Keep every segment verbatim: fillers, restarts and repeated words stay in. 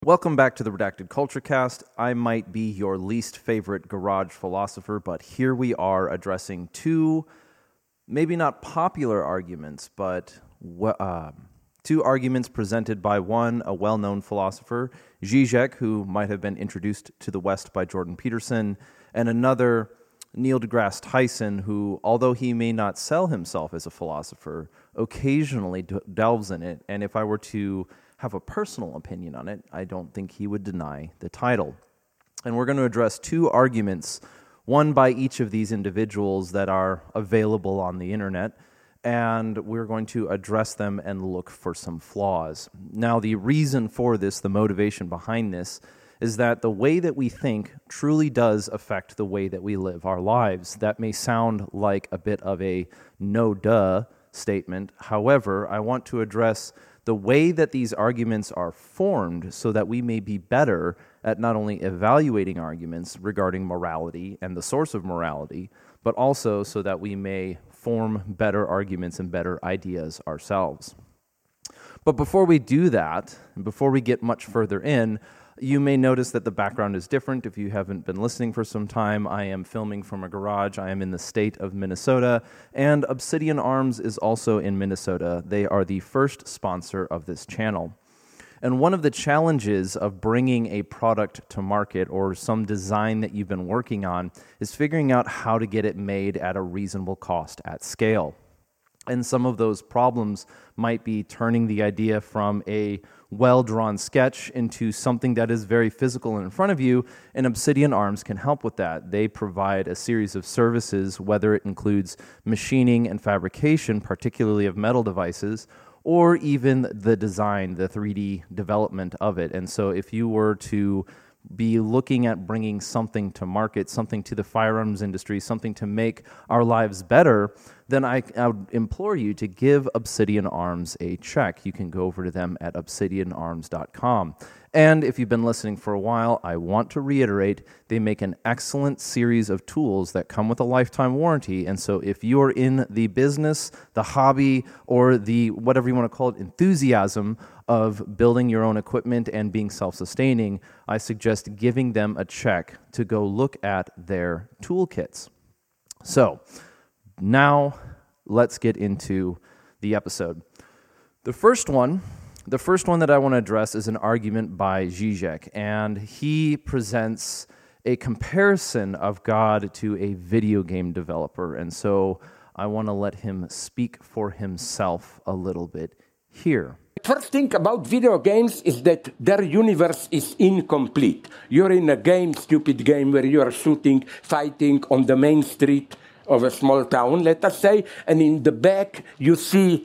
Welcome back to the Redacted Culture Cast. I might be your least favorite garage philosopher, but here we are addressing two, maybe not popular arguments, but uh, two arguments presented by one, a well-known philosopher, Zizek, who might have been introduced to the West by Jordan Peterson, and another, Neil deGrasse Tyson, who, although he may not sell himself as a philosopher, occasionally d- delves in it, and if I were to have a personal opinion on it, I don't think he would deny the title. And we're going to address two arguments, one by each of these individuals that are available on the internet, and we're going to address them and look for some flaws. Now, the reason for this, the motivation behind this, is that the way that we think truly does affect the way that we live our lives. That may sound like a bit of a no-duh statement. However, I want to address the way that these arguments are formed so that we may be better at not only evaluating arguments regarding morality and the source of morality, but also so that we may form better arguments and better ideas ourselves. But before we do that, and before we get much further in, you may notice that the background is different. If you haven't been listening for some time, I am filming from a garage. I am in the state of Minnesota, and Obsidian Arms is also in Minnesota. They are the first sponsor of this channel. And one of the challenges of bringing a product to market or some design that you've been working on is figuring out how to get it made at a reasonable cost at scale. And some of those problems might be turning the idea from a well-drawn sketch into something that is very physical and in front of you, and Obsidian Arms can help with that. They provide a series of services, whether it includes machining and fabrication, particularly of metal devices, or even the design, the three D development of it. And so if you were to be looking at bringing something to market, something to the firearms industry, something to make our lives better, then I, I would implore you to give Obsidian Arms a check. You can go over to them at obsidian arms dot com. And if you've been listening for a while, I want to reiterate, they make an excellent series of tools that come with a lifetime warranty. And so if you're in the business, the hobby, or the, whatever you want to call it, enthusiasm of building your own equipment and being self-sustaining, I suggest giving them a check to go look at their toolkits. So now let's get into the episode. The first one The first one that I want to address is an argument by Zizek, and he presents a comparison of God to a video game developer, and so I want to let him speak for himself a little bit here. First thing about video games is that their universe is incomplete. You're in a game, stupid game, where you are shooting, fighting on the main street of a small town, let us say, and in the back you see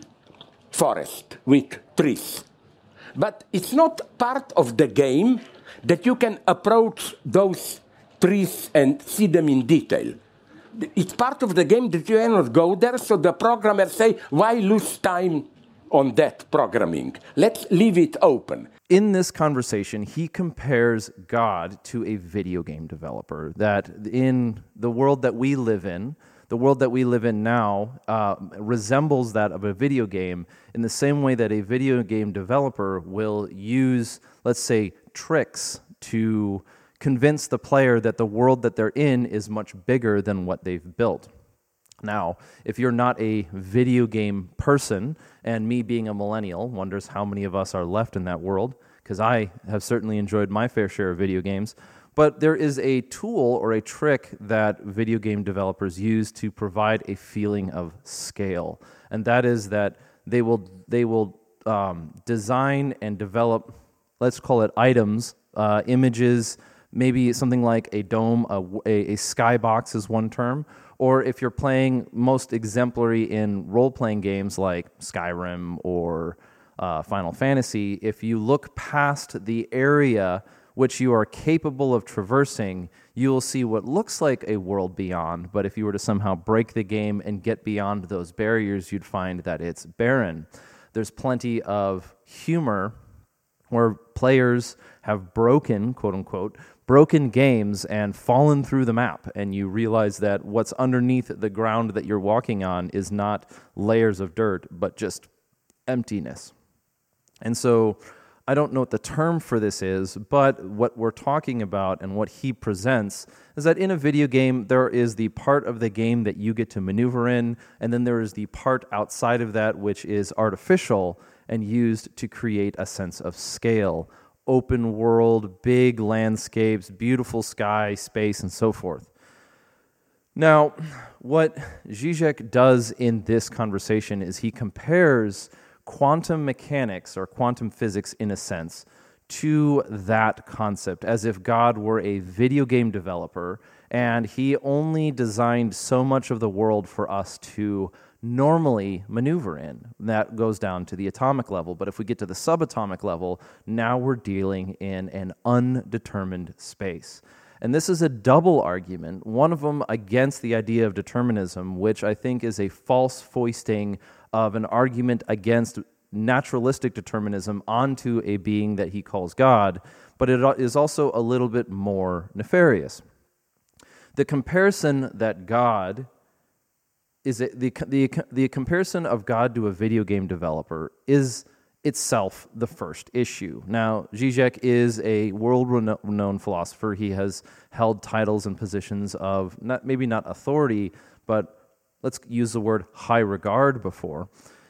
forest with trees. But it's not part of the game that you can approach those trees and see them in detail. It's part of the game that you cannot go there, so the programmers say, why lose time on that programming? Let's leave it open. In this conversation, he compares God to a video game developer, that in the world that we live in, the world that we live in now uh, resembles that of a video game in the same way that a video game developer will use, let's say, tricks to convince the player that the world that they're in is much bigger than what they've built. Now, if you're not a video game person, and me being a millennial wonders how many of us are left in that world, because I have certainly enjoyed my fair share of video games, but there is a tool or a trick that video game developers use to provide a feeling of scale, and that is that they will they will um, design and develop, let's call it items, uh, images, maybe something like a dome, a, a, a skybox is one term, or if you're playing most exemplary in role-playing games like Skyrim or uh, Final Fantasy, if you look past the area which you are capable of traversing, you will see what looks like a world beyond, but if you were to somehow break the game and get beyond those barriers, you'd find that it's barren. There's plenty of humor where players have broken, quote-unquote, broken games and fallen through the map, and you realize that what's underneath the ground that you're walking on is not layers of dirt, but just emptiness. And so I don't know what the term for this is, but what we're talking about and what he presents is that in a video game, there is the part of the game that you get to maneuver in, and then there is the part outside of that which is artificial and used to create a sense of scale. Open world, big landscapes, beautiful sky, space, and so forth. Now, what Zizek does in this conversation is he compares quantum mechanics or quantum physics, in a sense, to that concept, as if God were a video game developer and he only designed so much of the world for us to normally maneuver in. That goes down to the atomic level, but if we get to the subatomic level, now we're dealing in an undetermined space. And this is a double argument, one of them against the idea of determinism, which I think is a false foisting of an argument against naturalistic determinism onto a being that he calls God, but it is also a little bit more nefarious. The comparison that God is a, the, the, the comparison of God to a video game developer is itself the first issue. Now, Zizek is a world-renowned philosopher. He has held titles and positions of not maybe not authority, but let's use the word high regard before.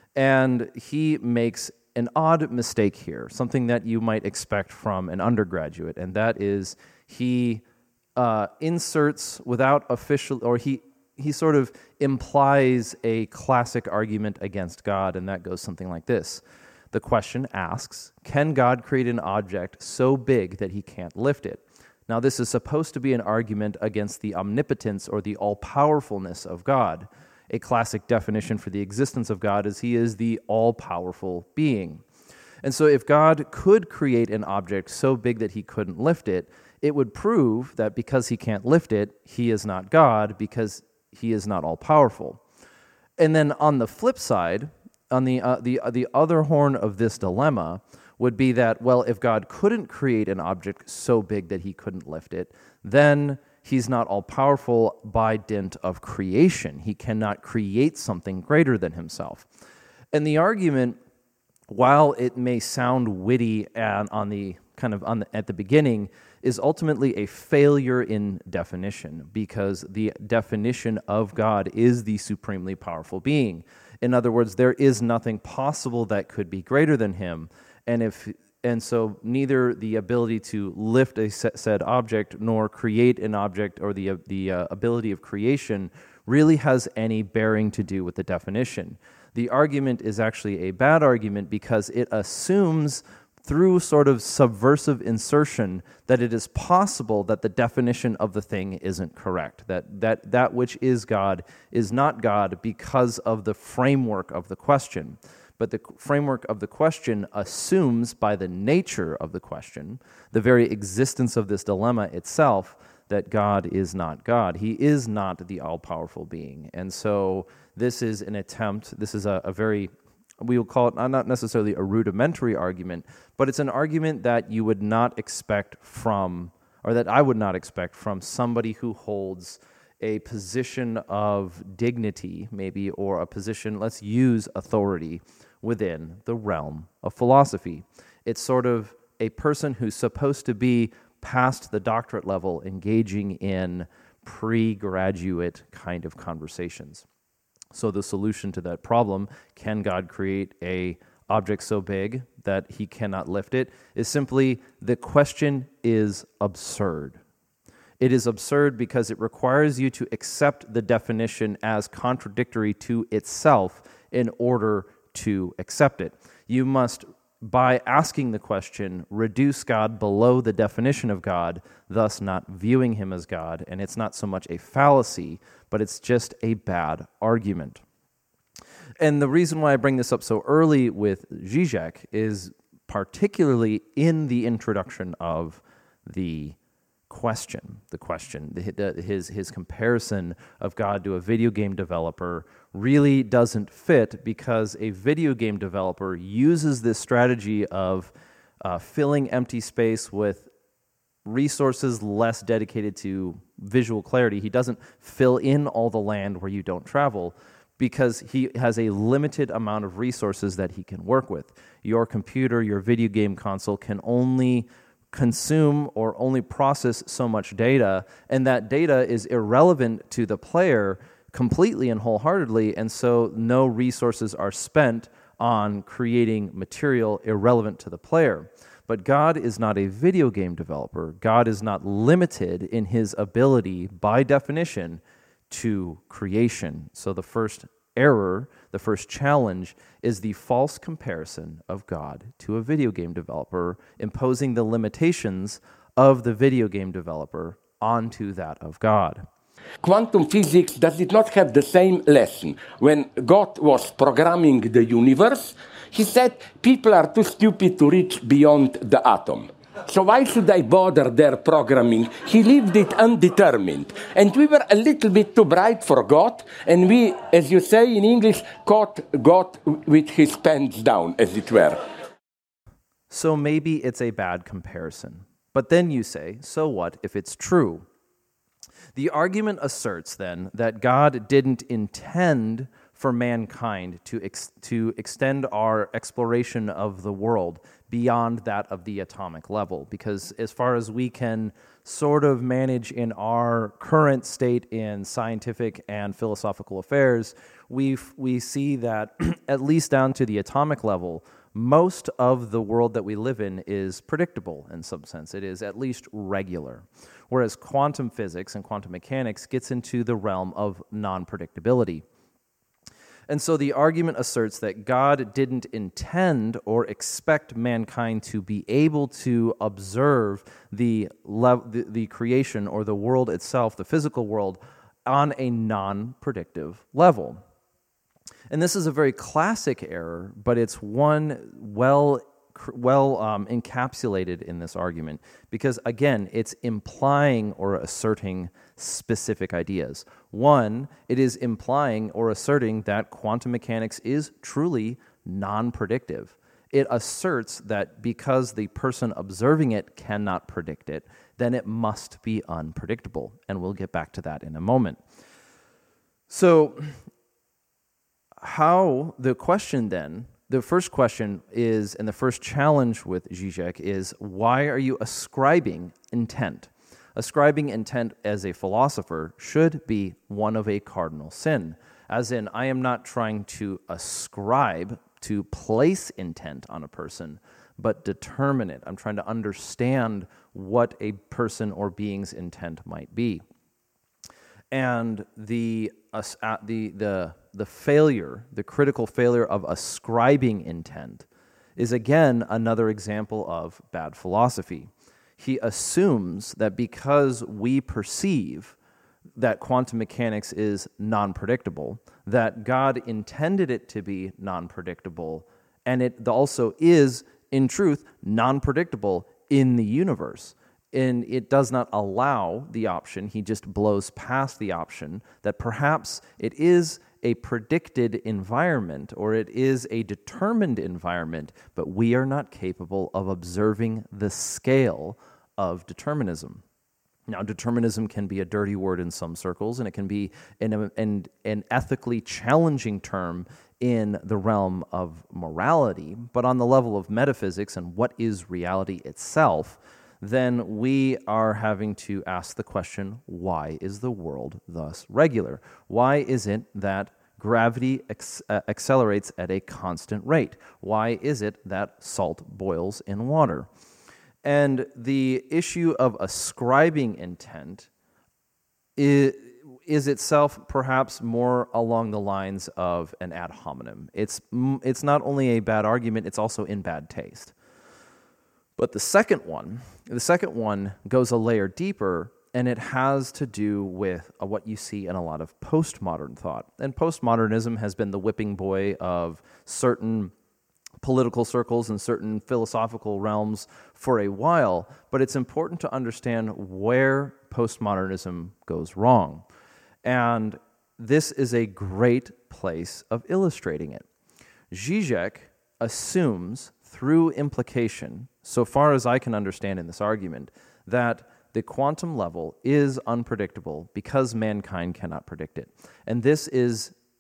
And he makes an odd mistake here, something that you might expect from an undergraduate, and that is he uh, inserts without official, or he he sort of implies a classic argument against God, and that goes something like this. The question asks, can God create an object so big that he can't lift it? Now, this is supposed to be an argument against the omnipotence or the all-powerfulness of God. A classic definition for the existence of God is he is the all-powerful being. And so if God could create an object so big that he couldn't lift it, it would prove that because he can't lift it, he is not God because he is not all-powerful. And then on the flip side, on the uh, the uh, the other horn of this dilemma would be that, well, if God couldn't create an object so big that he couldn't lift it, then he's not all-powerful by dint of creation. He cannot create something greater than himself. And the argument, while it may sound witty and on the kind of on the, at the beginning, is ultimately a failure in definition, because the definition of God is the supremely powerful being. In other words, there is nothing possible that could be greater than him, and if and so neither the ability to lift a said object nor create an object or the the uh, ability of creation really has any bearing to do with the definition. The argument is actually a bad argument because it assumes, through sort of subversive insertion, that it is possible that the definition of the thing isn't correct, that that, that which is God is not God because of the framework of the question. But the framework of the question assumes, by the nature of the question, the very existence of this dilemma itself, that God is not God. He is not the all-powerful being. And so this is an attempt, this is a, a very... we will call it not necessarily a rudimentary argument, but it's an argument that you would not expect from, or that I would not expect from somebody who holds a position of dignity, maybe, or a position, let's use authority, within the realm of philosophy. It's sort of a person who's supposed to be past the doctorate level, engaging in pre-graduate kind of conversations. So the solution to that problem, can God create a object so big that he cannot lift it, is simply the question is absurd. It is absurd because it requires you to accept the definition as contradictory to itself in order to accept it. You must, by asking the question, reduce God below the definition of God, thus not viewing him as God. And it's not so much a fallacy, but it's just a bad argument. And the reason why I bring this up so early with Zizek is particularly in the introduction of the question, the question, the, the, his his comparison of God to a video game developer really doesn't fit, because a video game developer uses this strategy of uh, filling empty space with resources less dedicated to visual clarity. He doesn't fill in all the land where you don't travel, because he has a limited amount of resources that he can work with. Your computer, your video game console can only consume or only process so much data, and that data is irrelevant to the player completely and wholeheartedly, and so no resources are spent on creating material irrelevant to the player. But God is not a video game developer. God is not limited in his ability, by definition, to creation. So the first error, the first challenge, is the false comparison of God to a video game developer, imposing the limitations of the video game developer onto that of God. Quantum physics does it not have the same lesson? When God was programming the universe, he said people are too stupid to reach beyond the atom. So why should I bother their programming? He left it undetermined. And we were a little bit too bright for God, and we, as you say in English, caught God with his pants down, as it were. So maybe it's a bad comparison. But then you say, so what if it's true? The argument asserts then that God didn't intend for mankind to ex- to extend our exploration of the world beyond that of the atomic level, because as far as we can sort of manage in our current state in scientific and philosophical affairs, we we see that at least down to the atomic level, most of the world that we live in is predictable in some sense. It is at least regular. Whereas quantum physics and quantum mechanics gets into the realm of non-predictability. And so the argument asserts that God didn't intend or expect mankind to be able to observe the, le- the, the creation or the world itself, the physical world, on a non-predictive level. And this is a very classic error, but it's one well well um, encapsulated in this argument because, again, it's implying or asserting specific ideas. One, it is implying or asserting that quantum mechanics is truly non-predictive. It asserts that because the person observing it cannot predict it, then it must be unpredictable, and we'll get back to that in a moment. So, how, the question then, the first question is, and the first challenge with Zizek is, why are you ascribing intent? Ascribing intent as a philosopher should be one of a cardinal sin. As in, I am not trying to ascribe, to place intent on a person, but determine it. I'm trying to understand what a person or being's intent might be. And the uh, the the the failure, the critical failure of ascribing intent is again another example of bad philosophy. He assumes that because we perceive that quantum mechanics is non-predictable, that God intended it to be non-predictable, and it also is, in truth, non-predictable in the universe. And it does not allow the option, he just blows past the option, that perhaps it is a predicted environment or it is a determined environment, but we are not capable of observing the scale of determinism. Now, determinism can be a dirty word in some circles, and it can be an, an, an ethically challenging term in the realm of morality, but on the level of metaphysics and what is reality itself, then we are having to ask the question, why is the world thus regular? Why is it that gravity ex- uh, accelerates at a constant rate? Why is it that salt boils in water? And the issue of ascribing intent is, is itself perhaps more along the lines of an ad hominem. It's, it's not only a bad argument, it's also in bad taste. But the second one, the second one goes a layer deeper, and it has to do with uh, what you see in a lot of postmodern thought. And postmodernism has been the whipping boy of certain political circles and certain philosophical realms for a while, but it's important to understand where postmodernism goes wrong. And this is a great place of illustrating it. Zizek assumes, through implication, so far as I can understand in this argument, that the quantum level is unpredictable because mankind cannot predict it. And this is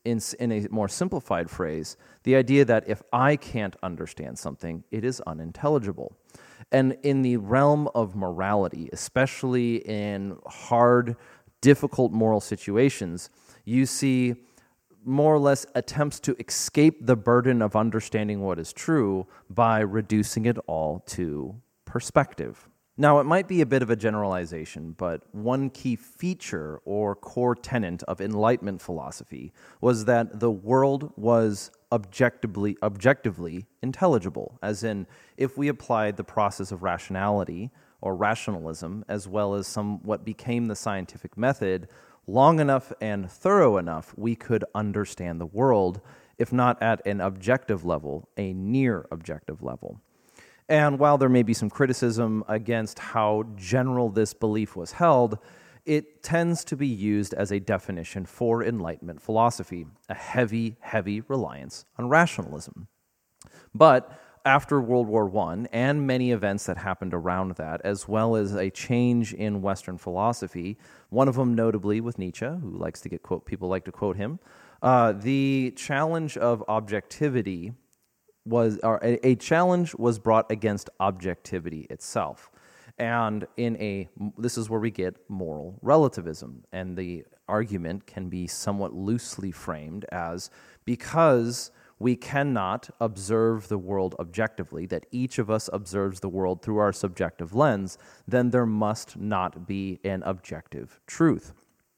in, in a more simplified phrase, the idea that if I can't understand something, it is unintelligible. And in the realm of morality, especially in hard, difficult moral situations, you see more or less attempts to escape the burden of understanding what is true by reducing it all to perspective. Now, it might be a bit of a generalization, but one key feature or core tenet of Enlightenment philosophy was that the world was objectively, objectively intelligible, as in, if we applied the process of rationality or rationalism, as well as some what became the scientific method, long enough and thorough enough, we could understand the world, if not at an objective level, a near objective level. And while there may be some criticism against how general this belief was held, it tends to be used as a definition for Enlightenment philosophy, a heavy, heavy reliance on rationalism. But after World War One and many events that happened around that, as well as a change in Western philosophy, one of them notably with Nietzsche, who likes to get quote, people like to quote him, uh, the challenge of objectivity was, or a, a challenge was brought against objectivity itself. And in a, this is where we get moral relativism, and the argument can be somewhat loosely framed as because we cannot observe the world objectively, that each of us observes the world through our subjective lens, then there must not be an objective truth.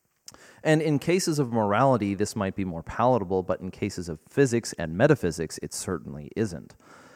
And in cases of morality, this might be more palatable, but in cases of physics and metaphysics, it certainly isn't.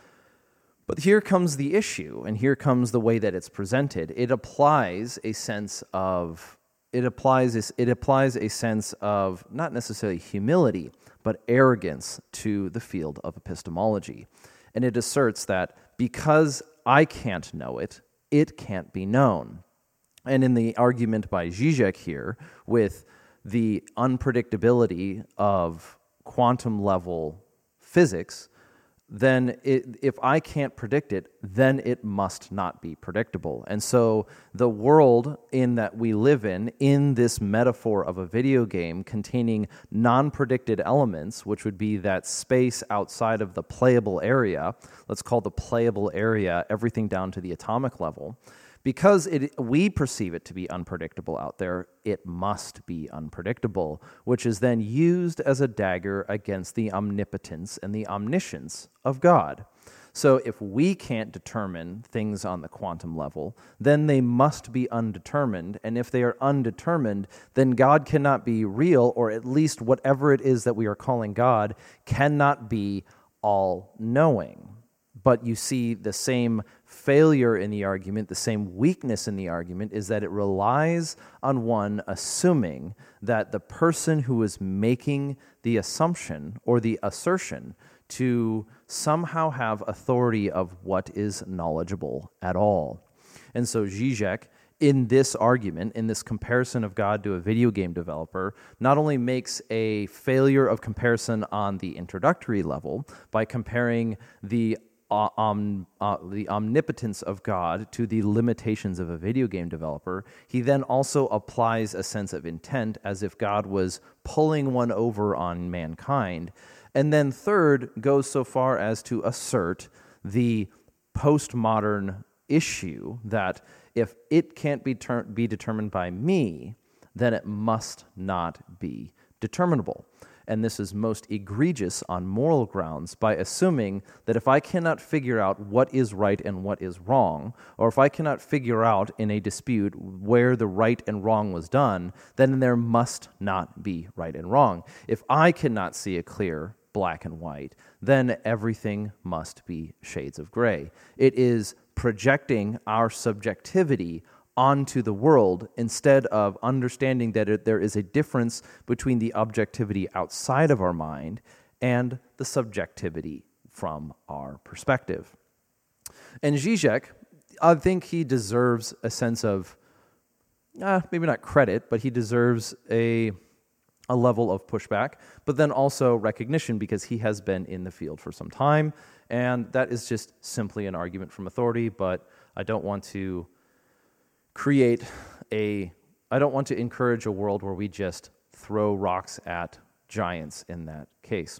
But here comes the issue, and here comes the way that it's presented. It applies a sense of, it applies, it applies a sense of not necessarily humility, but arrogance to the field of epistemology. And it asserts that because I can't know it, it can't be known. And in the argument by Zizek here, with the unpredictability of quantum-level physics, then it, if I can't predict it, then it must not be predictable. And so the world in that we live in, in this metaphor of a video game containing non-predicted elements, which would be that space outside of the playable area, let's call the playable area everything down to the atomic level, because it, we perceive it to be unpredictable out there, it must be unpredictable, which is then used as a dagger against the omnipotence and the omniscience of God. So if we can't determine things on the quantum level, then they must be undetermined, and if they are undetermined, then God cannot be real, or at least whatever it is that we are calling God cannot be all-knowing. But you see the same failure in the argument, the same weakness in the argument, is that it relies on one assuming that the person who is making the assumption or the assertion to somehow have authority of what is knowledgeable at all. And so Zizek, in this argument, in this comparison of God to a video game developer, not only makes a failure of comparison on the introductory level by comparing the Uh, um, uh, the omnipotence of God to the limitations of a video game developer, he then also applies a sense of intent as if God was pulling one over on mankind. And then third, goes so far as to assert the postmodern issue that if it can't be, ter- be determined by me, then it must not be determinable. And this is most egregious on moral grounds by assuming that if I cannot figure out what is right and what is wrong, or if I cannot figure out in a dispute where the right and wrong was done, then there must not be right and wrong. If I cannot see a clear black and white, then everything must be shades of gray. It is projecting our subjectivity onto the world instead of understanding that it, there is a difference between the objectivity outside of our mind and the subjectivity from our perspective. And Zizek, I think he deserves a sense of, uh, maybe not credit, but he deserves a a level of pushback, but then also recognition because he has been in the field for some time, and that is just simply an argument from authority, but I don't want to create a, I don't want to encourage a world where we just throw rocks at giants in that case.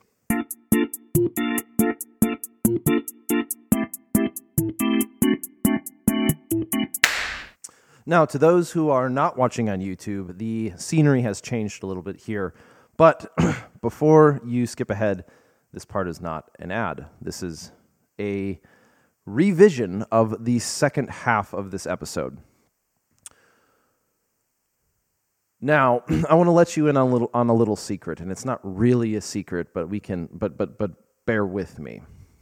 Now, to those who are not watching on YouTube, the scenery has changed a little bit here. But before you skip ahead, this part is not an ad. This is a revision of the second half of this episode. Now, I want to let you in on a little on a little secret, and it's not really a secret, but we can but but but bear with me.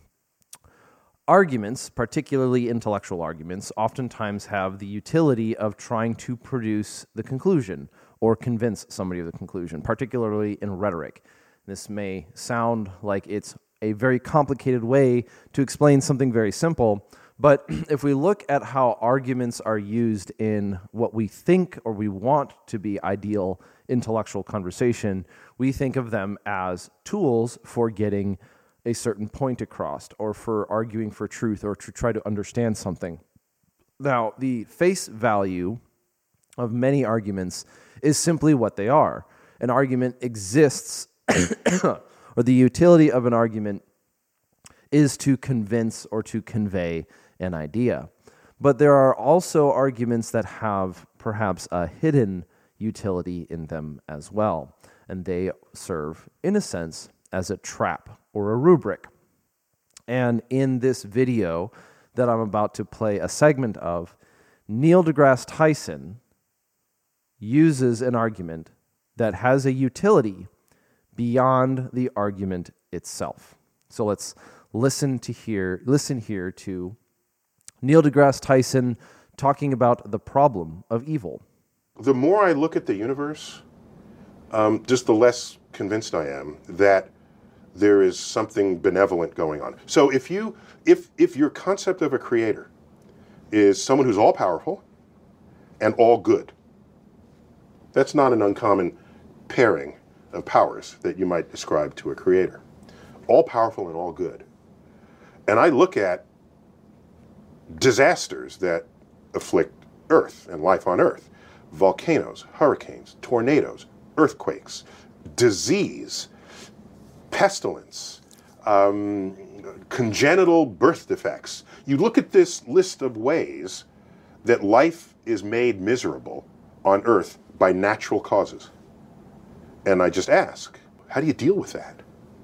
Arguments, particularly intellectual arguments, oftentimes have the utility of trying to produce the conclusion or convince somebody of the conclusion, particularly in rhetoric. This may sound like it's a very complicated way to explain something very simple, but if we look at how arguments are used in what we think or we want to be ideal intellectual conversation, we think of them as tools for getting a certain point across, or for arguing for truth, or to try to understand something. Now, the face value of many arguments is simply what they are. An argument exists, or the utility of an argument is to convince or to convey an idea. But there are also arguments that have perhaps a hidden utility in them as well, and they serve, in a sense, as a trap or a rubric. And in this video that I'm about to play a segment of, Neil deGrasse Tyson uses an argument that has a utility beyond the argument itself. So let's listen to here, listen here to Neil deGrasse Tyson talking about the problem of evil. The more I look at the universe, um, just the less convinced I am that there is something benevolent going on. So if you, if if your concept of a creator is someone who's all powerful and all good, that's not an uncommon pairing of powers that you might ascribe to a creator. All powerful and all good. And I look at disasters that afflict Earth and life on Earth: volcanoes, hurricanes, tornadoes, earthquakes, disease, pestilence, um, congenital birth defects. You look at this list of ways that life is made miserable on Earth by natural causes. And I just ask, how do you deal with that?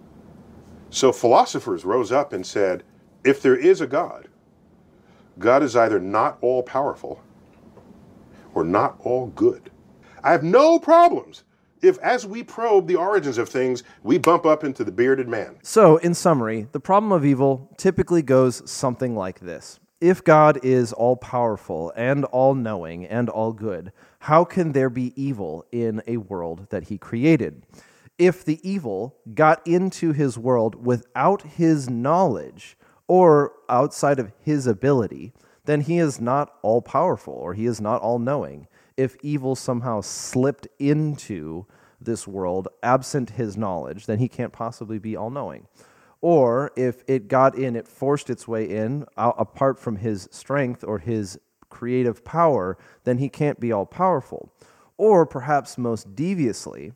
So philosophers rose up and said, if there is a God, God is either not all powerful or not all good. I have no problems if, as we probe the origins of things, we bump up into the bearded man. So, in summary, the problem of evil typically goes something like this. If God is all-powerful and all-knowing and all-good, how can there be evil in a world that he created? If the evil got into his world without his knowledge or outside of his ability, then he is not all-powerful or he is not all-knowing. If evil somehow slipped into this world absent his knowledge, then he can't possibly be all-knowing. Or if it got in, it forced its way in, uh, apart from his strength or his creative power, then he can't be all-powerful. Or perhaps most deviously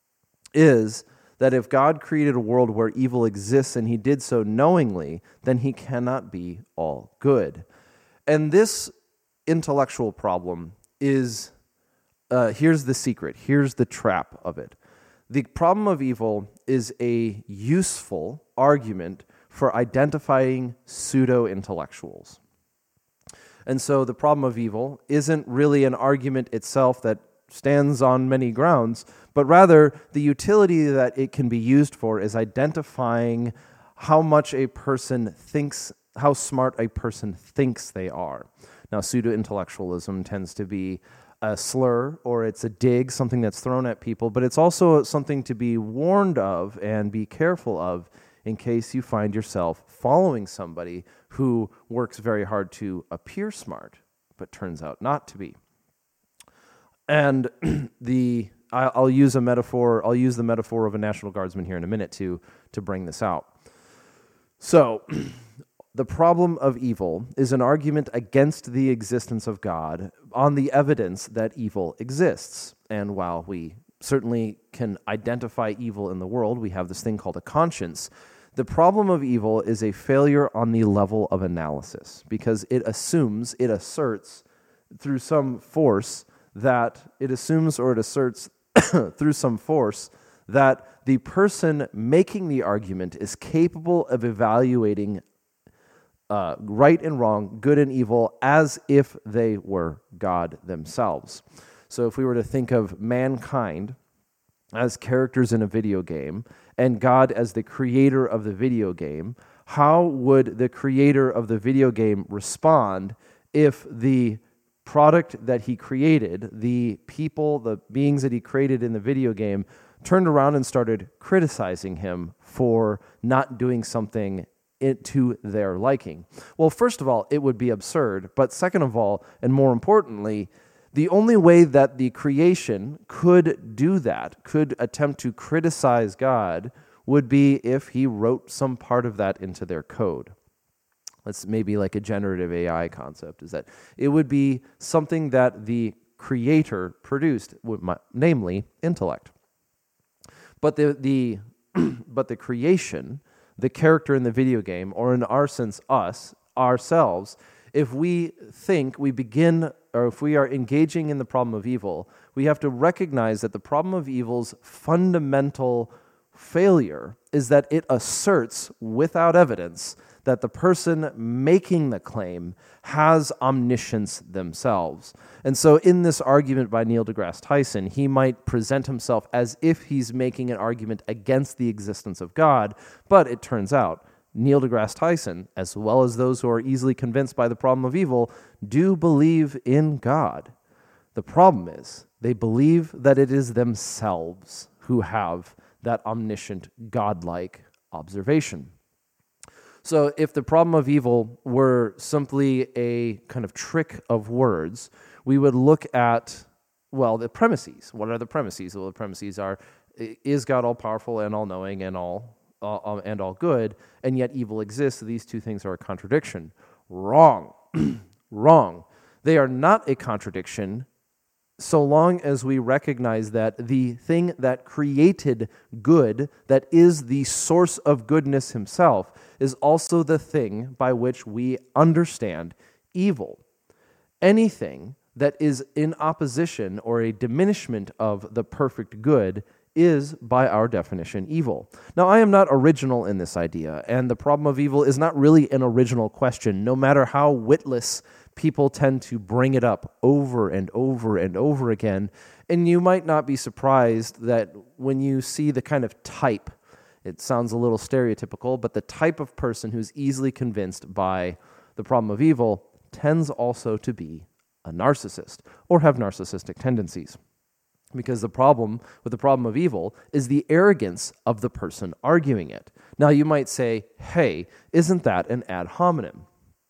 is that if God created a world where evil exists and he did so knowingly, then he cannot be all good. And this intellectual problem is, uh, here's the secret, here's the trap of it. The problem of evil is a useful argument for identifying pseudo-intellectuals. And so the problem of evil isn't really an argument itself that stands on many grounds, but rather the utility that it can be used for is identifying how much a person thinks, how smart a person thinks they are. Now, pseudo-intellectualism tends to be a slur or it's a dig, something that's thrown at people, but it's also something to be warned of and be careful of in case you find yourself following somebody who works very hard to appear smart, but turns out not to be. And the I'll use a metaphor. I'll use the metaphor of a National Guardsman here in a minute to to bring this out. So, the problem of evil is an argument against the existence of God on the evidence that evil exists. And while we certainly can identify evil in the world. We have this thing called a conscience. The problem of evil is a failure on the level of analysis because it assumes, it asserts through some force that, it assumes or it asserts through some force that the person making the argument is capable of evaluating uh, right and wrong, good and evil, as if they were God themselves. So if we were to think of mankind as characters in a video game and God as the creator of the video game, how would the creator of the video game respond if the product that he created, the people, the beings that he created in the video game, turned around and started criticizing him for not doing something it, to their liking? Well, first of all, it would be absurd. But second of all, and more importantly, the only way that the creation could do that, could attempt to criticize God, would be if he wrote some part of that into their code. That's maybe like a generative A I concept, is that it would be something that the creator produced, namely intellect. But the the but the creation, the character in the video game, or in our sense, us, ourselves, if we think, we begin, or if we are engaging in the problem of evil, we have to recognize that the problem of evil's fundamental failure is that it asserts without evidence that the person making the claim has omniscience themselves. And so in this argument by Neil deGrasse Tyson, he might present himself as if he's making an argument against the existence of God, but it turns out Neil deGrasse Tyson, as well as those who are easily convinced by the problem of evil, do believe in God. The problem is they believe that it is themselves who have that omniscient, godlike observation. So if the problem of evil were simply a kind of trick of words, we would look at, well, the premises. What are the premises? Well, the premises are, is God all-powerful and all-knowing and all uh, and all good, and yet evil exists? So these two things are a contradiction. Wrong. Wrong. They are not a contradiction so long as we recognize that the thing that created good, that is the source of goodness himself, is also the thing by which we understand evil. Anything that is in opposition or a diminishment of the perfect good is, by our definition, evil. Now, I am not original in this idea, and the problem of evil is not really an original question, no matter how witless people tend to bring it up over and over and over again. And you might not be surprised that when you see the kind of type, it sounds a little stereotypical, but the type of person who's easily convinced by the problem of evil tends also to be a narcissist or have narcissistic tendencies. Because the problem with the problem of evil is the arrogance of the person arguing it. Now you might say, hey, isn't that an ad hominem?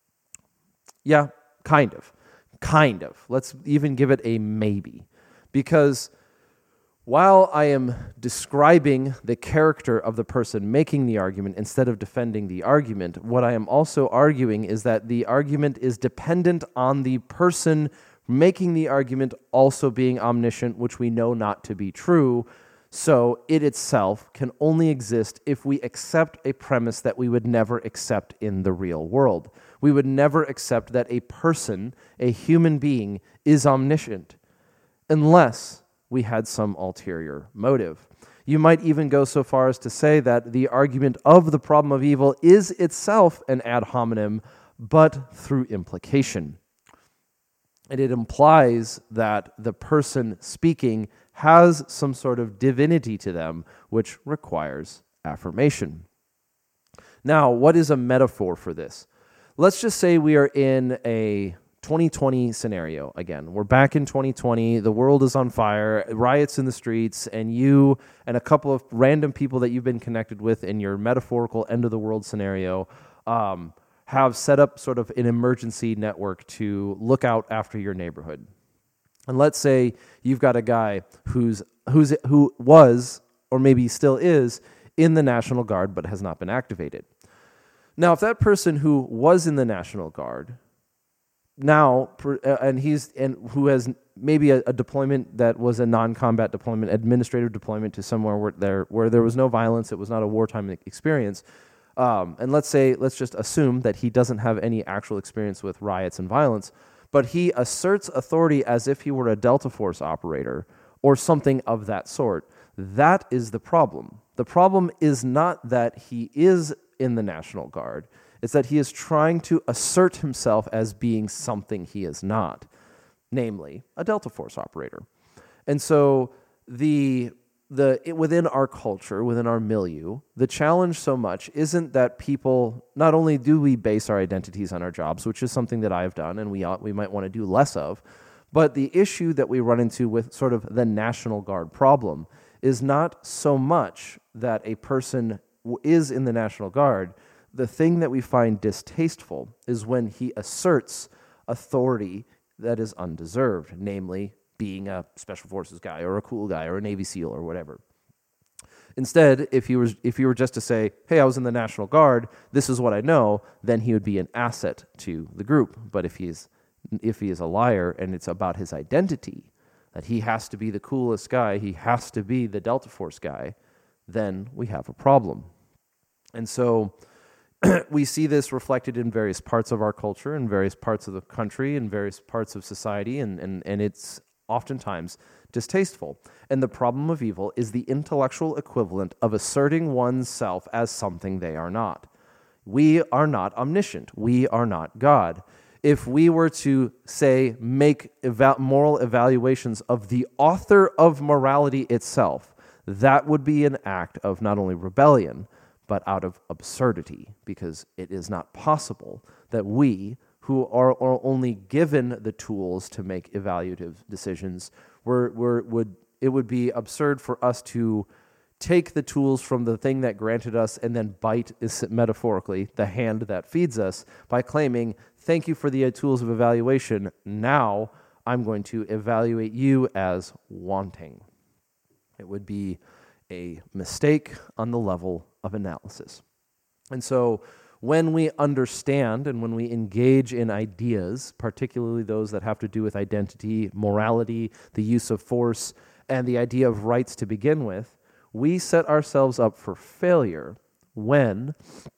Yeah, kind of. Kind of. Let's even give it a maybe. Because while I am describing the character of the person making the argument instead of defending the argument, what I am also arguing is that the argument is dependent on the person making the argument also being omniscient, which we know not to be true. So it itself can only exist if we accept a premise that we would never accept in the real world. We would never accept that a person, a human being, is omniscient unless we had some ulterior motive. You might even go so far as to say that the argument of the problem of evil is itself an ad hominem, but through implication. And it implies that the person speaking has some sort of divinity to them, which requires affirmation. Now, what is a metaphor for this? Let's just say we are in a twenty twenty scenario again. We're back in twenty twenty, the world is on fire, riots in the streets, and you and a couple of random people that you've been connected with in your metaphorical end-of-the-world scenario um, have set up sort of an emergency network to look out after your neighborhood. And let's say you've got a guy who's who's who was, or maybe still is, in the National Guard but has not been activated. Now, if that person who was in the National Guard now, and he's and who has maybe a, a deployment that was a non-combat deployment, administrative deployment to somewhere where there where there was no violence, it was not a wartime experience. Um, and let's say, let's just assume that he doesn't have any actual experience with riots and violence, but he asserts authority as if he were a Delta Force operator or something of that sort. That is the problem. The problem is not that he is in the National Guard. It's that he is trying to assert himself as being something he is not, namely a Delta Force operator. And so the the it, within our culture, within our milieu, the challenge so much isn't that people, not only do we base our identities on our jobs, which is something that I've done and we ought, we might want to do less of, but the issue that we run into with sort of the National Guard problem is not so much that a person is in the National Guard. The thing that we find distasteful is when he asserts authority that is undeserved, namely being a Special Forces guy or a cool guy or a Navy SEAL or whatever. Instead, if he was if he were just to say, hey, I was in the National Guard, this is what I know, then he would be an asset to the group. But if he's if he is a liar and it's about his identity, that he has to be the coolest guy, he has to be the Delta Force guy, then we have a problem. And so we see this reflected in various parts of our culture, in various parts of the country, in various parts of society, and, and, and it's oftentimes distasteful. And the problem of evil is the intellectual equivalent of asserting oneself as something they are not. We are not omniscient. We are not God. If we were to, say, make eva- moral evaluations of the author of morality itself, that would be an act of not only rebellion, but out of absurdity, because it is not possible that we, who are, are only given the tools to make evaluative decisions, we're, we're, would it would be absurd for us to take the tools from the thing that granted us and then bite, is metaphorically, the hand that feeds us by claiming, thank you for the tools of evaluation, now I'm going to evaluate you as wanting. It would be a mistake on the level of analysis. And so when we understand and when we engage in ideas, particularly those that have to do with identity, morality, the use of force, and the idea of rights to begin with, we set ourselves up for failure when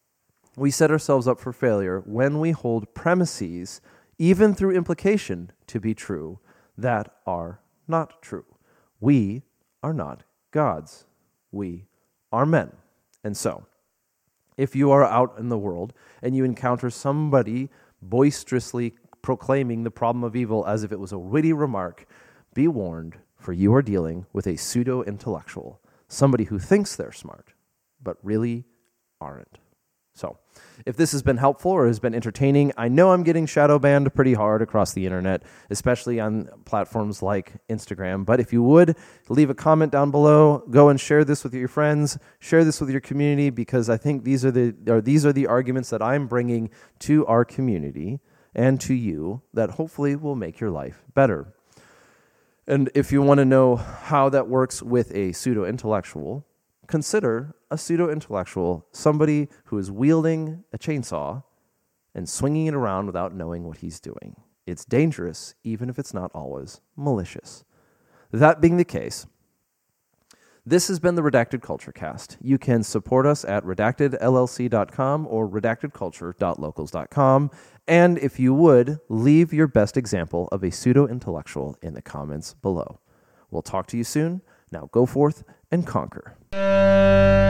we set ourselves up for failure when we hold premises, even through implication, to be true that are not true. We are not gods. We are men. And so, if you are out in the world and you encounter somebody boisterously proclaiming the problem of evil as if it was a witty remark, be warned, for you are dealing with a pseudo-intellectual, somebody who thinks they're smart, but really aren't. So, if this has been helpful or has been entertaining, I know I'm getting shadow banned pretty hard across the internet, especially on platforms like Instagram. But if you would, leave a comment down below, go and share this with your friends, share this with your community, because I think these are the or these are the arguments that I'm bringing to our community and to you that hopefully will make your life better. And if you want to know how that works with a pseudo-intellectual, consider a pseudo-intellectual, somebody who is wielding a chainsaw and swinging it around without knowing what he's doing. It's dangerous, even if it's not always malicious. That being the case, this has been the Redacted Culture Cast. You can support us at redacted l l c dot com or redacted culture dot locals dot com. And if you would, leave your best example of a pseudo-intellectual in the comments below. We'll talk to you soon. Now go forth and conquer.